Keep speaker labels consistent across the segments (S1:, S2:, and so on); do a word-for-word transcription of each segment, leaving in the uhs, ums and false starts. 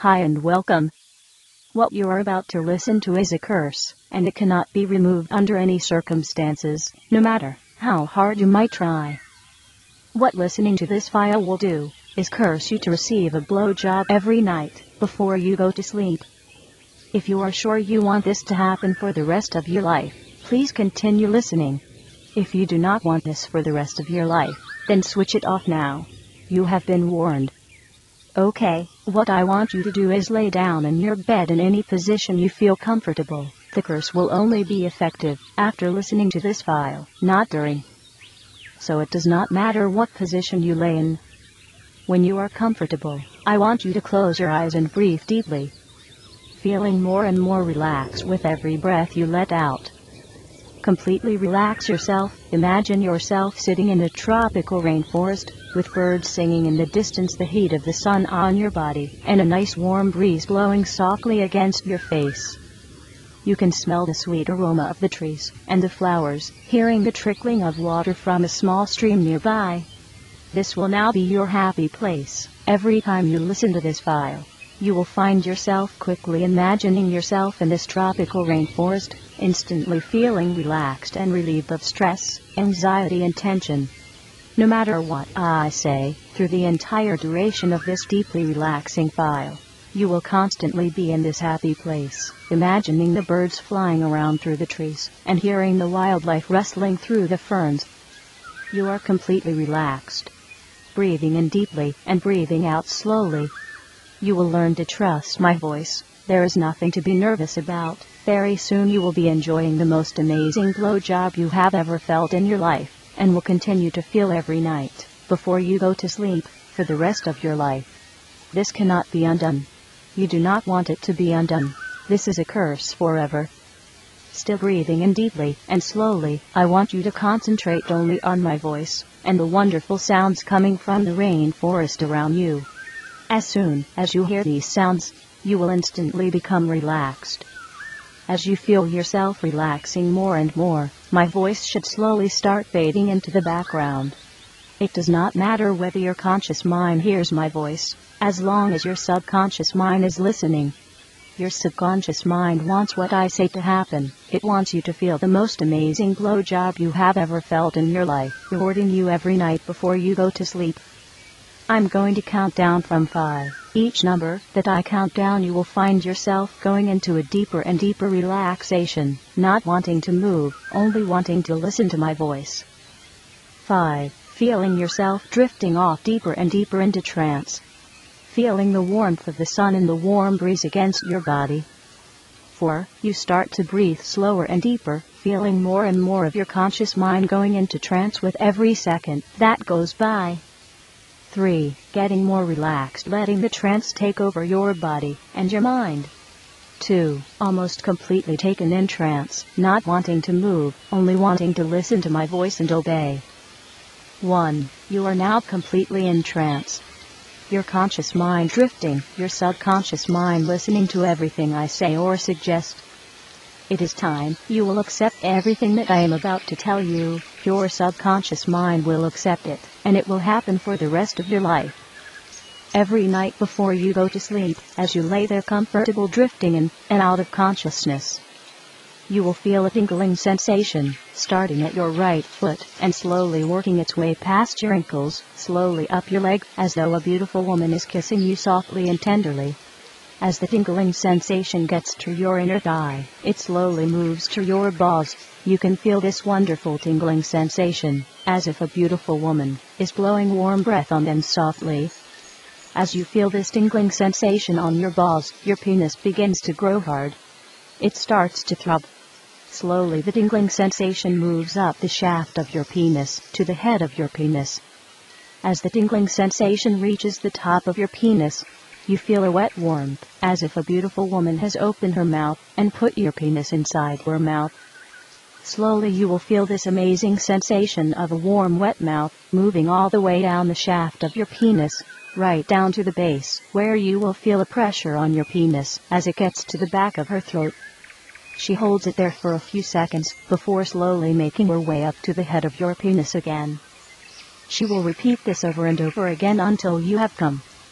S1: Hi and welcome. What you are about to listen to is a curse, and it cannot be removed under any circumstances, no matter how hard you might try. What listening to this file will do, is curse you to receive a blowjob every night, before you go to sleep. If you are sure you want this to happen for the rest of your life, please continue listening. If you do not want this for the rest of your life, then switch it off now. You have been warned. Okay, what I want you to do is lay down in your bed in any position you feel comfortable. The curse will only be effective after listening to this file, not during. So it does not matter what position you lay in. When you are comfortable, I want you to close your eyes and breathe deeply, feeling more and more relaxed with every breath you let out. Completely relax yourself. Imagine yourself sitting in a tropical rainforest, with birds singing in the distance, the heat of the sun on your body, and a nice warm breeze blowing softly against your face. You can smell the sweet aroma of the trees and the flowers, hearing the trickling of water from a small stream nearby. This will now be your happy place. Every time you listen to this file, you will find yourself quickly imagining yourself in this tropical rainforest, instantly feeling relaxed and relieved of stress, anxiety and tension. No matter what I say, through the entire duration of this deeply relaxing file, you will constantly be in this happy place, imagining the birds flying around through the trees, and hearing the wildlife rustling through the ferns. You are completely relaxed, breathing in deeply and breathing out slowly. You will learn to trust my voice. There is nothing to be nervous about. Very soon you will be enjoying the most amazing blowjob you have ever felt in your life, and will continue to feel every night, before you go to sleep, for the rest of your life. This cannot be undone. You do not want it to be undone. This is a curse forever. Still breathing in deeply and slowly, I want you to concentrate only on my voice, and the wonderful sounds coming from the rainforest around you. As soon as you hear these sounds, you will instantly become relaxed. As you feel yourself relaxing more and more, my voice should slowly start fading into the background. It does not matter whether your conscious mind hears my voice, as long as your subconscious mind is listening. Your subconscious mind wants what I say to happen. It wants you to feel the most amazing blowjob you have ever felt in your life, rewarding you every night before you go to sleep. I'm going to count down from five. Each number that I count down, you will find yourself going into a deeper and deeper relaxation, not wanting to move, only wanting to listen to my voice. Five. Feeling yourself drifting off deeper and deeper into trance. Feeling the warmth of the sun and the warm breeze against your body. Four. You start to breathe slower and deeper, feeling more and more of your conscious mind going into trance with every second that goes by. Three. Getting more relaxed, letting the trance take over your body and your mind. Two. Almost completely taken in trance, not wanting to move, only wanting to listen to my voice and obey. One. You are now completely in trance. Your conscious mind drifting, your subconscious mind listening to everything I say or suggest. It is time. You will accept everything that I am about to tell you. Your subconscious mind will accept it, and it will happen for the rest of your life. Every night before you go to sleep, as you lay there comfortable drifting in and out of consciousness, you will feel a tingling sensation, starting at your right foot, and slowly working its way past your ankles, slowly up your leg, as though a beautiful woman is kissing you softly and tenderly. As the tingling sensation gets to your inner thigh, it slowly moves to your balls. You can feel this wonderful tingling sensation, as if a beautiful woman is blowing warm breath on them softly. As you feel this tingling sensation on your balls, your penis begins to grow hard. It starts to throb. Slowly the tingling sensation moves up the shaft of your penis, to the head of your penis. As the tingling sensation reaches the top of your penis, you feel a wet warmth, as if a beautiful woman has opened her mouth and put your penis inside her mouth. Slowly you will feel this amazing sensation of a warm wet mouth, moving all the way down the shaft of your penis, right down to the base, where you will feel a pressure on your penis, as it gets to the back of her throat. She holds it there for a few seconds, before slowly making her way up to the head of your penis again. She will repeat this over and over again until you have come.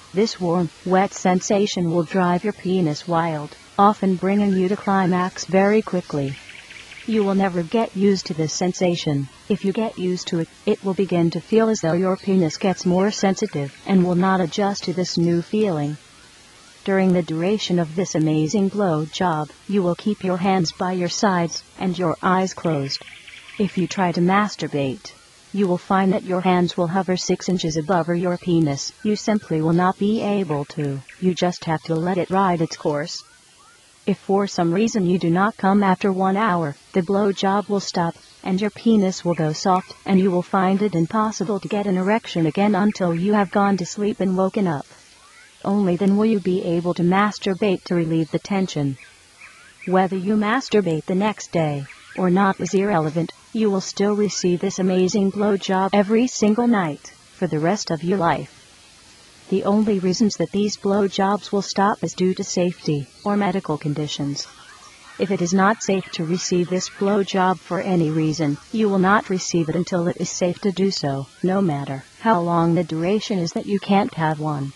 S1: This warm, wet sensation will drive your penis wild, often bringing you to climax very quickly. You will never get used to this sensation. If you get used to it, it will begin to feel as though your penis gets more sensitive and will not adjust to this new feeling. During the duration of this amazing blow job, you will keep your hands by your sides and your eyes closed. If you try to masturbate, you will find that your hands will hover six inches above your penis. You simply will not be able to. You just have to let it ride its course. If for some reason you do not come after one hour, the blow job will stop, and your penis will go soft, and you will find it impossible to get an erection again until you have gone to sleep and woken up. Only then will you be able to masturbate to relieve the tension. Whether you masturbate the next day or not is irrelevant. You will still receive this amazing blow job every single night for the rest of your life. The only reasons that these blow jobs will stop is due to safety or medical conditions. If it is not safe to receive this blow job for any reason, you will not receive it until it is safe to do so, no matter how long the duration is that you can't have one.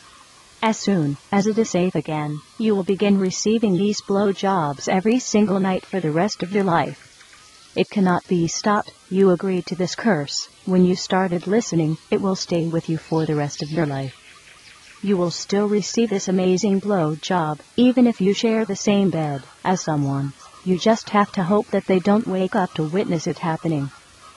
S1: As soon as it is safe again, you will begin receiving these blow jobs every single night for the rest of your life. It cannot be stopped. You agreed to this curse. When you started listening, it will stay with you for the rest of your life. You will still receive this amazing blow job, even if you share the same bed as someone. You just have to hope that they don't wake up to witness it happening.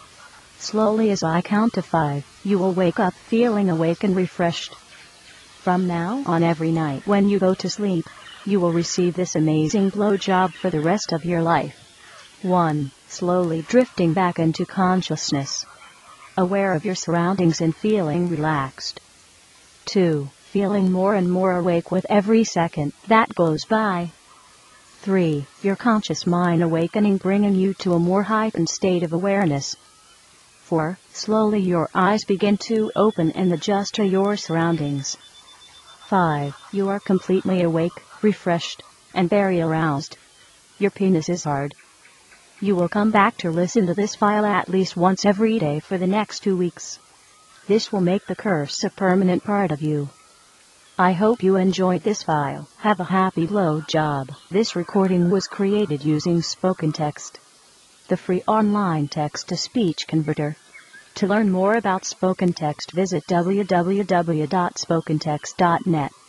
S1: Slowly as I count to five, you will wake up feeling awake and refreshed. From now on, every night when you go to sleep, you will receive this amazing blow job for the rest of your life. one. Slowly drifting back into consciousness, aware of your surroundings and feeling relaxed. two. Feeling more and more awake with every second that goes by. three. Your conscious mind awakening, bringing you to a more heightened state of awareness. four. Slowly your eyes begin to open and adjust to your surroundings. five. You are completely awake, refreshed, and very aroused. Your penis is hard. You will come back to listen to this file at least once every day for the next two weeks. This will make the curse a permanent part of you. I hope you enjoyed this file. Have a happy blow job. This recording was created using Spoken Text, the free online text-to-speech converter. To learn more about Spoken Text, visit w w w dot spoken text dot net.